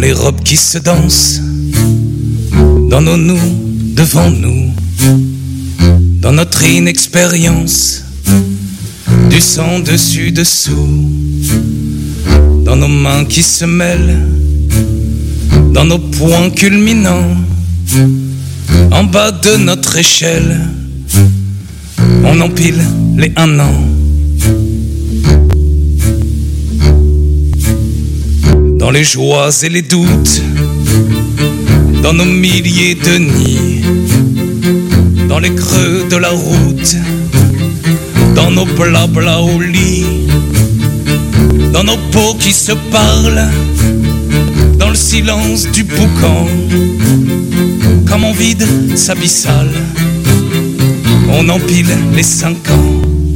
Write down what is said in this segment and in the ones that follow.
les robes qui se dansent, dans nos nous, devant nous, dans notre inexpérience, du sang dessus dessous, dans nos mains qui se mêlent, dans nos poings culminants, en bas de notre échelle, on empile les 1 an. Dans les joies et les doutes, dans nos milliers de nids, dans les creux de la route, dans nos blabla au lit, dans nos peaux qui se parlent, dans le silence du boucan, comme on vide sa bissale, on empile les 5 ans.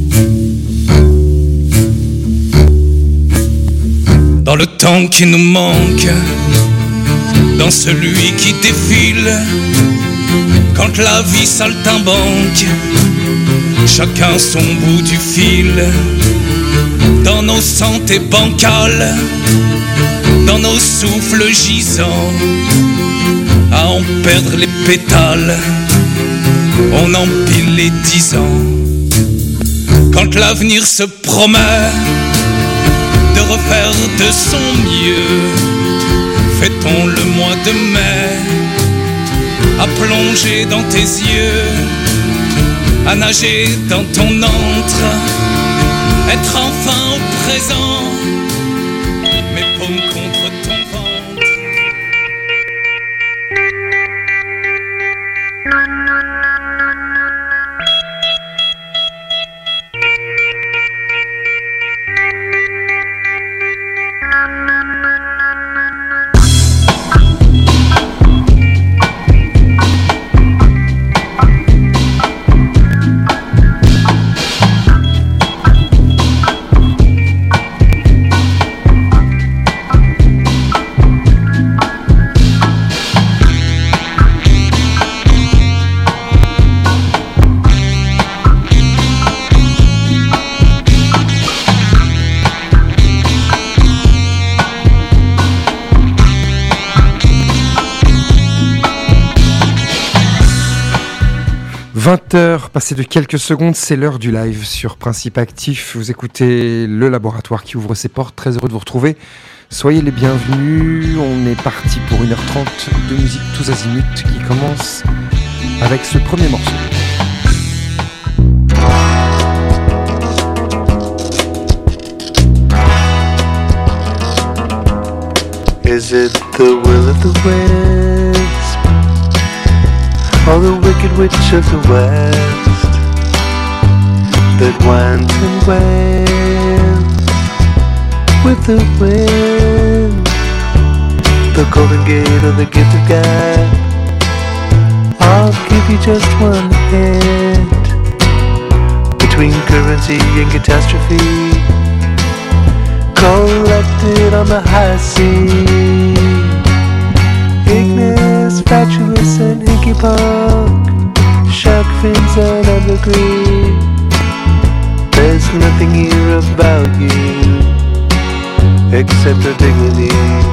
Dans le temps qui nous manque, dans celui qui défile, quand la vie saltimbanque, chacun son bout du fil, dans nos santés bancales, dans nos souffles gisants, à en perdre les pétales, on empile les 10 ans. Quand l'avenir se promet de refaire de son mieux, fêtons le mois de mai, à plonger dans tes yeux, à nager dans ton antre, être enfin au présent, mes paumes contre ton ventre. 20h, passé de quelques secondes, c'est l'heure du live sur Principe Actif. Vous écoutez le laboratoire qui ouvre ses portes. Très heureux de vous retrouver. Soyez les bienvenus. On est parti pour 1h30 de musique tous azimuts qui commence avec ce premier morceau. Is it the will of the wisp, or the wicked witch of the west, that went and went with the wind, the golden gate of the gift of God? I'll give you just one hint, between currency and catastrophe, collected on the high sea. Ignis, fatuous and hinky punk, shark fins and ambergris. There's nothing here about you except your dignity.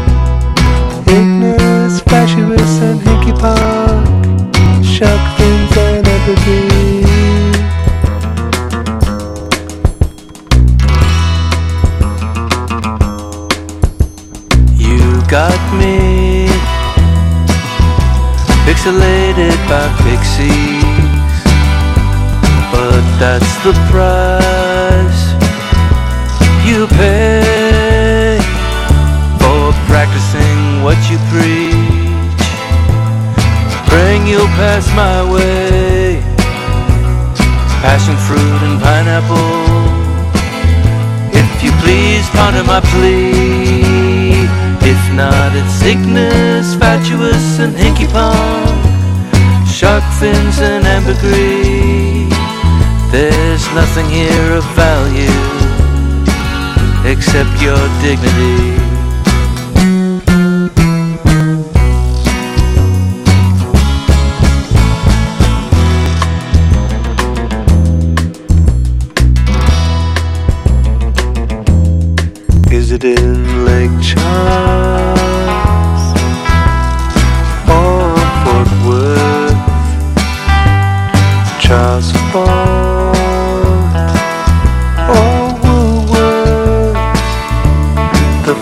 Ignis, fatuous and hinky punk, shark fins and ambergris. Got me pixelated by pixies, but that's the price you pay for practicing what you preach. Praying you'll pass my way, passion fruit and pineapple. If you please ponder my plea, if not, it's Ignis, fatuous and hinky punk, shark fins and ambergris. There's nothing here of value except your dignity. Is it in Lake Charles,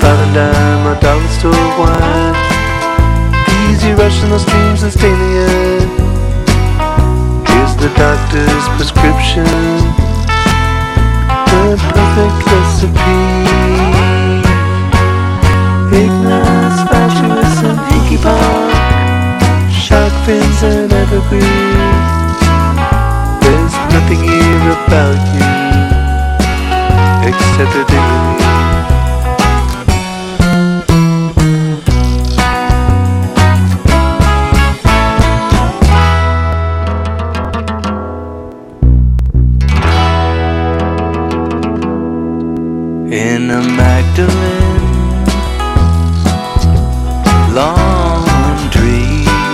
about a dime, a dollar store wine. The easy rush in those dreams and stain the air. Here's the doctor's prescription, the perfect recipe. Ignorance, fatuous and hinky pong, shark fins and evergreen. There's nothing here about you except a dignity. In a Magdalene laundry,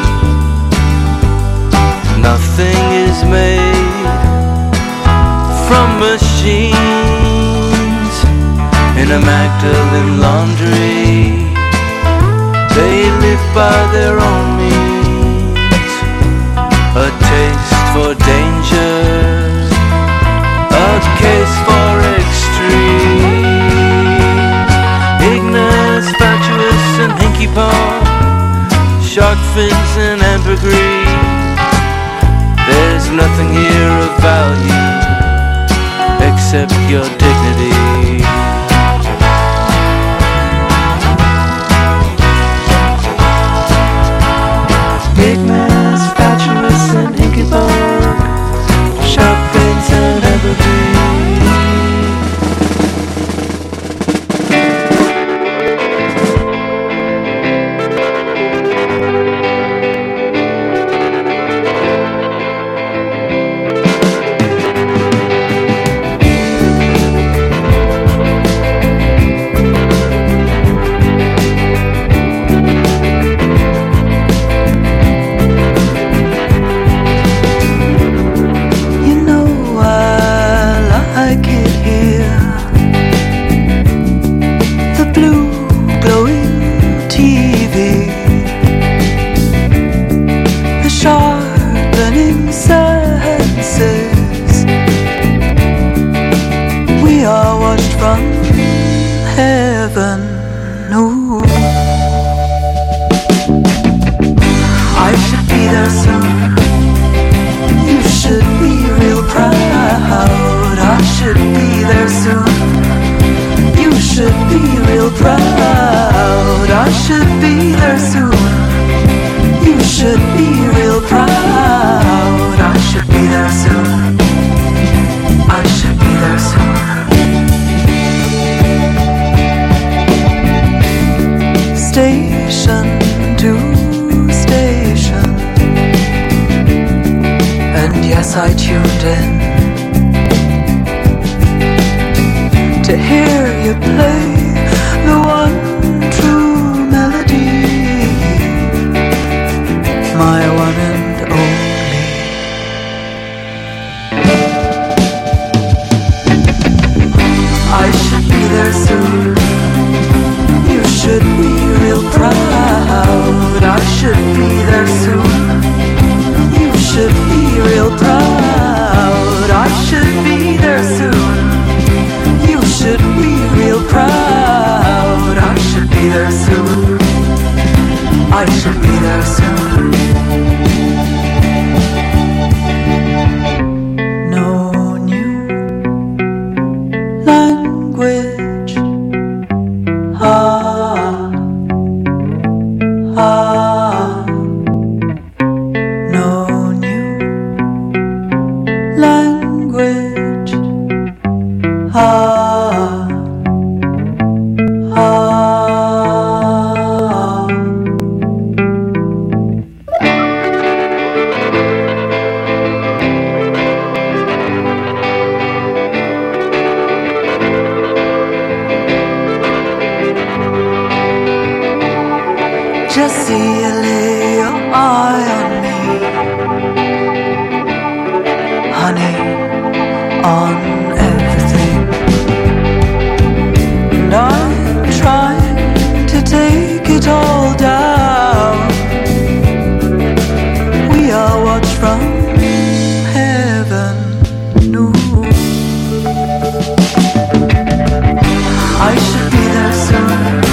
nothing is made from machines. In a Magdalene laundry, they live by their own means. A taste for danger, a case for extreme. Ignorance, fatuous and hinky paw, shark fins and ambergris. There's nothing here of value except your dignity. Ignorance, fatuous and hinky paw, shark fins and ambergris. I tuned in to hear you play the one true melody, my one and only. I should be there soon. You should be real proud. I should be there soon. You should be real proud. I should be there soon. You should be real proud. I should be there soon. I should be there soon. No new language. Jessie, lay your eye on me, honey, on everything. And I'm trying to take it all down. We are watched from heaven. No, I should be there soon.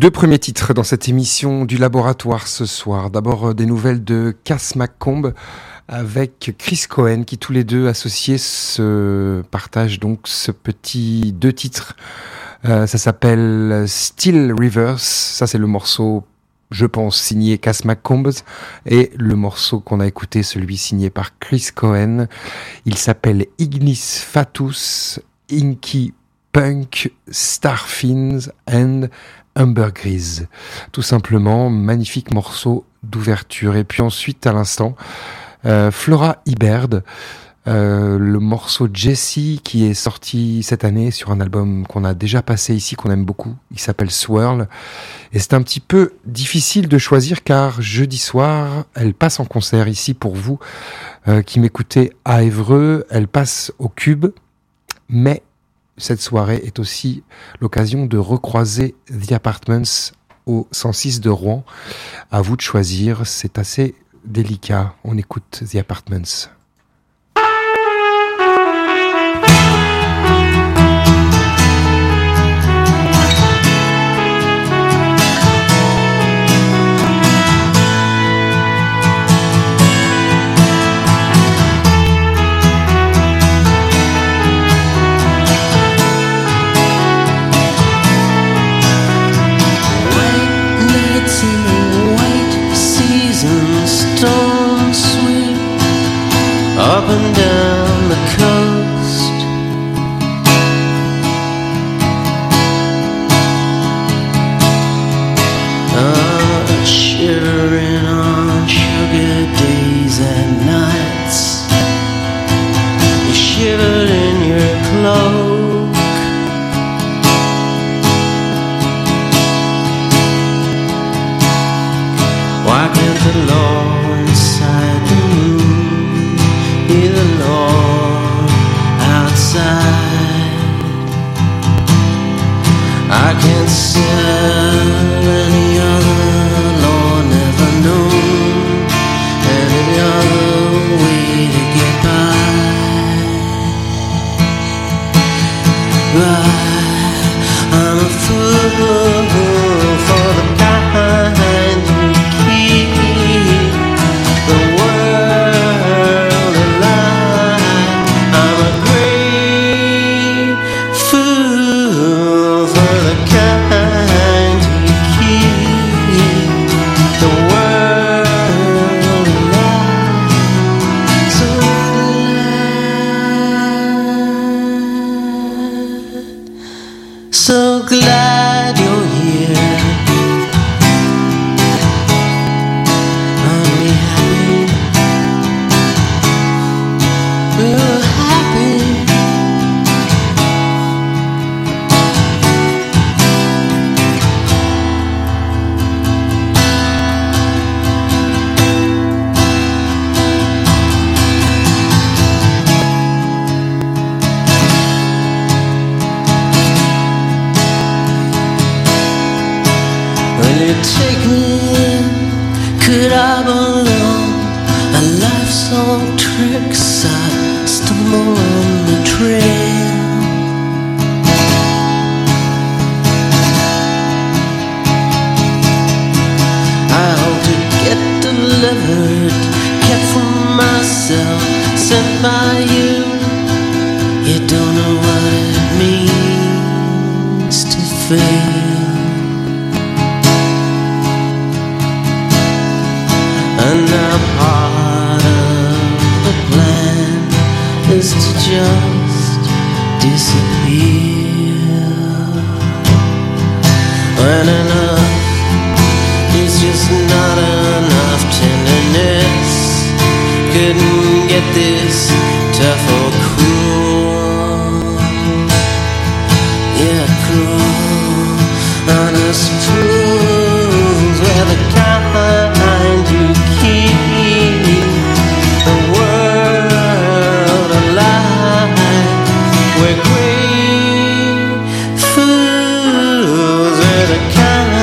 Deux premiers titres dans cette émission du laboratoire ce soir. D'abord des nouvelles de Cass McComb avec Chris Cohen qui tous les deux associés se partagent donc ce petit deux titres. Ça s'appelle Still Rivers, ça c'est le morceau je pense signé Cass McComb et le morceau qu'on a écouté celui signé par Chris Cohen. Il s'appelle Ignis Fatuus, Inky Punk, Starfins and Ambergris. Tout simplement, magnifique morceau d'ouverture. Et puis ensuite, à l'instant, Flora Iberd, le morceau Jessie qui est sorti cette année sur un album qu'on a déjà passé ici, qu'on aime beaucoup. Il s'appelle Swirl. Et c'est un petit peu difficile de choisir car jeudi soir, elle passe en concert ici pour vous qui m'écoutez à Évreux. Elle passe au Cube, mais cette soirée est aussi l'occasion de recroiser The Apartments au 106 de Rouen. À vous de choisir, c'est assez délicat. On écoute The Apartments. Storm sweep up and down the coast. Shivering on sugar days and nights. You shivered in your cloak. Why can't the law inside the moon be the law outside? I can't sell any other law never known, any other way to get by. But I'm a fool for the kind who keep the world alive. I'm a great fool for the kind who keep the world alive. So glad you're here. Take me in, could I belong? A life's all tricks, I stumble on the trail. I hope to get delivered, kept from myself, sent by you. You don't know what it means to fail. And now part of the plan is to just disappear. When enough is just not enough tenderness, couldn't get this tough or cruel. Yeah, cruel, honest fools, we're the kind you keep the world alive. We're great fools, we're the kind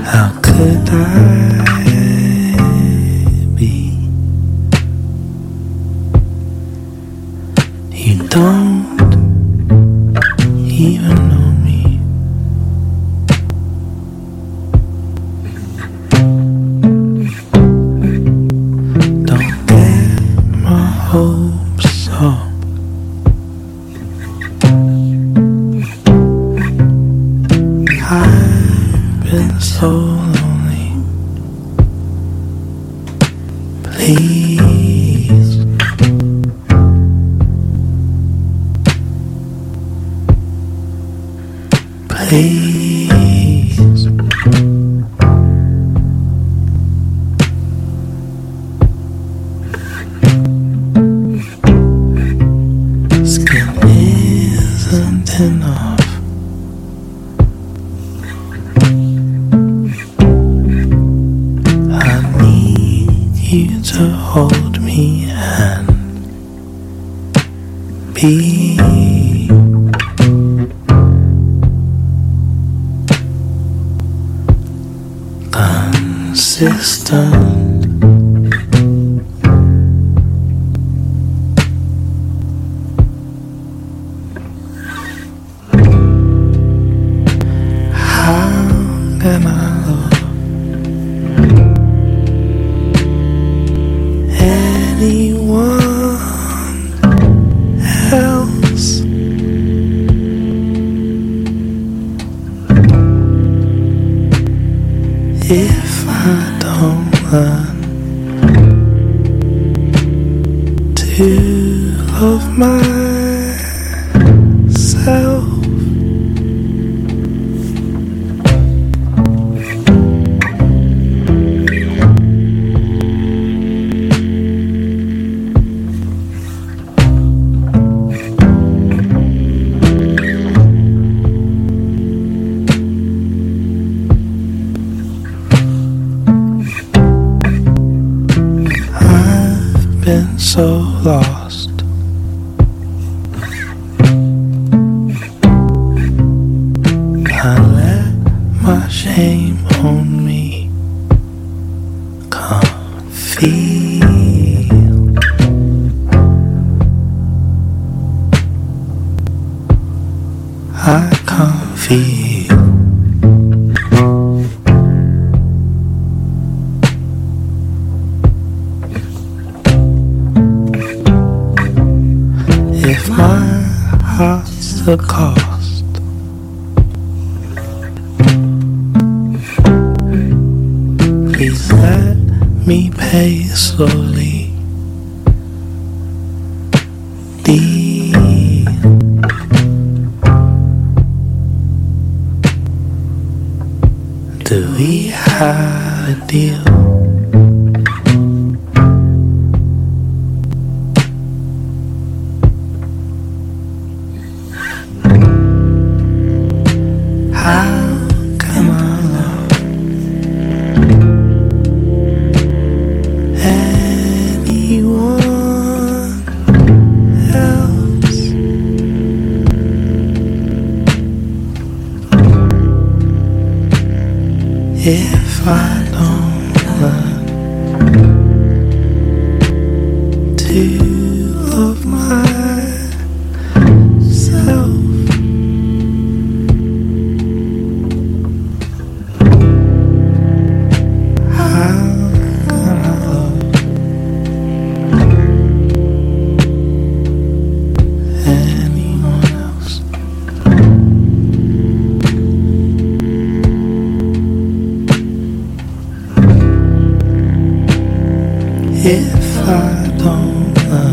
How could I be? You don't even know me. Don't get my hopes up. I've been so lonely. Please, please, skin isn't enough. You to hold me and be consistent. How can I love anyone else? If I don't learn to love myself, been so lost. I let my shame own me. Can't feel. I can't feel. If my heart's the cost, please let me pay slowly. Do we have a deal? If I don't learn to love myself, how can I love anyone else? If I don't love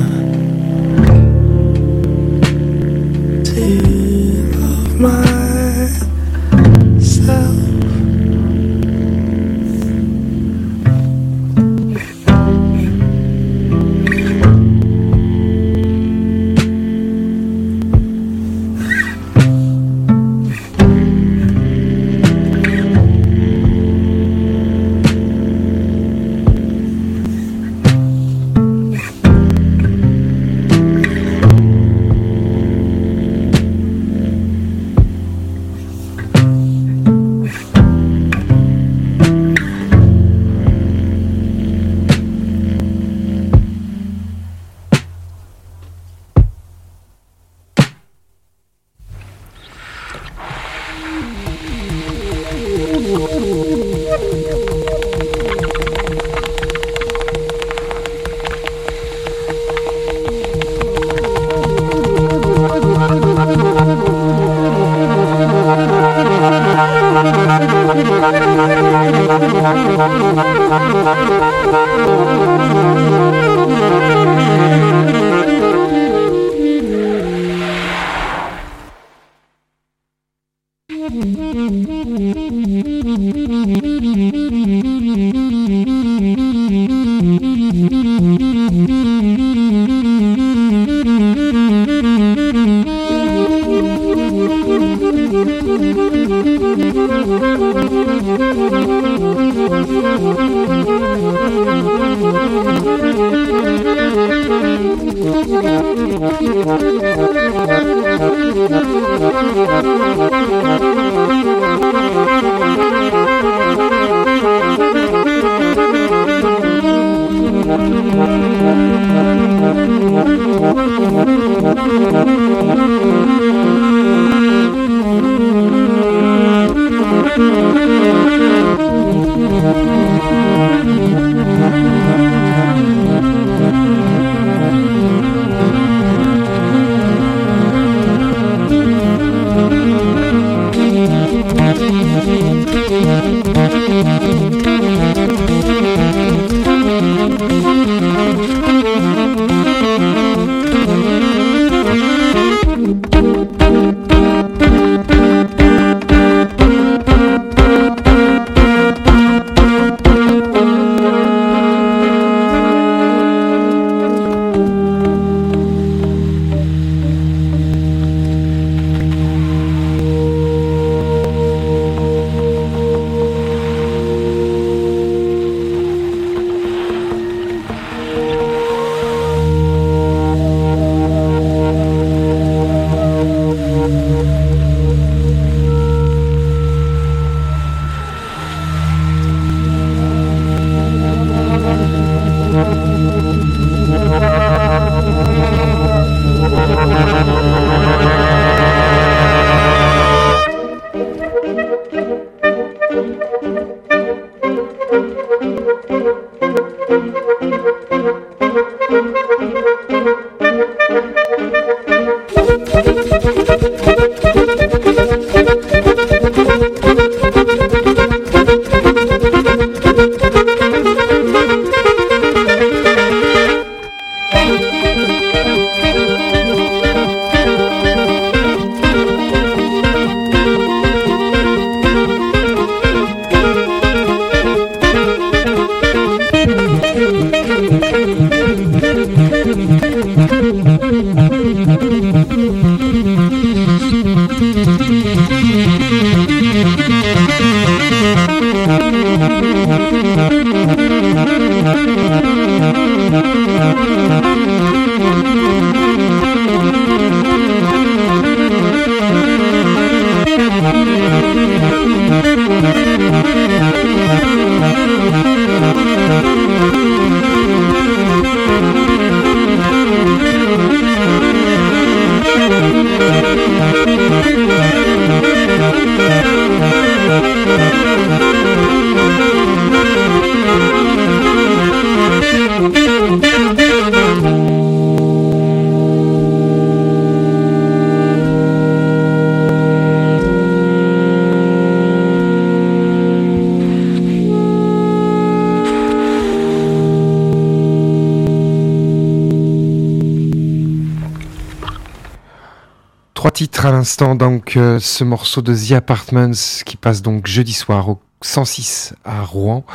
Titre à l'instant, donc ce morceau de The Apartments qui passe donc jeudi soir au 106 à Rouen.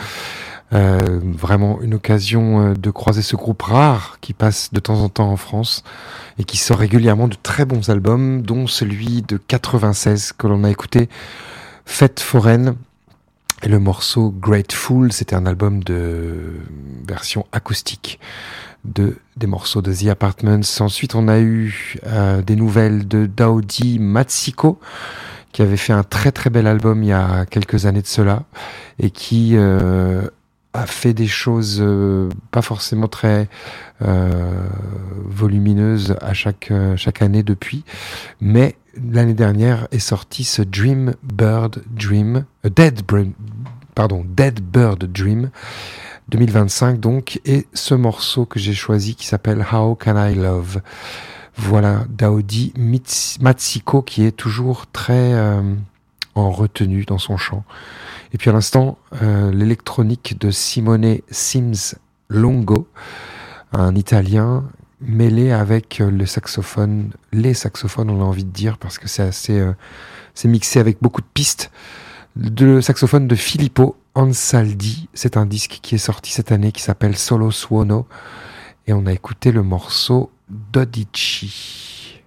Vraiment une occasion de croiser ce groupe rare qui passe de temps en temps en France et qui sort régulièrement de très bons albums, dont celui de 96 que l'on a écouté, Fête foraine. Et le morceau Grateful, c'était un album de version acoustique des morceaux de The Apartments. Ensuite, on a eu des nouvelles de Daoudi Matsiko, qui avait fait un très très bel album il y a quelques années de cela, et qui a fait des choses pas forcément très volumineuses à chaque année depuis, mais l'année dernière est sorti ce Dead Bird Dream 2025 donc, et ce morceau que j'ai choisi qui s'appelle How Can I Love. Voilà, Daoudi Matsiko qui est toujours très en retenue dans son chant. Et puis à l'instant, l'électronique de Simone Sims Longo, un Italien mêlé avec les saxophones, on a envie de dire, parce que c'est assez, c'est mixé avec beaucoup de pistes. Le saxophone de Filippo Ansaldi, c'est un disque qui est sorti cette année qui s'appelle Solo Suono, et on a écouté le morceau Dodici.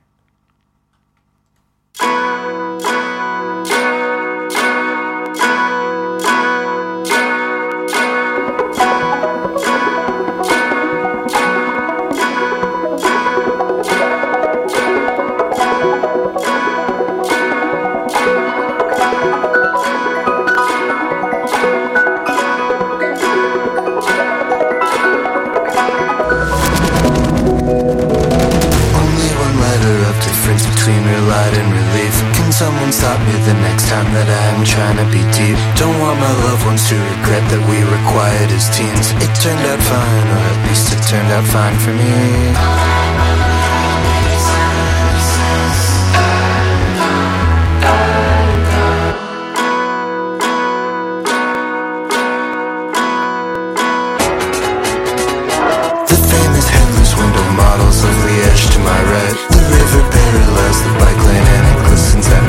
Someone stop me the next time that I'm trying to be deep. Don't want my loved ones to regret that we were quiet as teens. It turned out fine, or at least it turned out fine for me.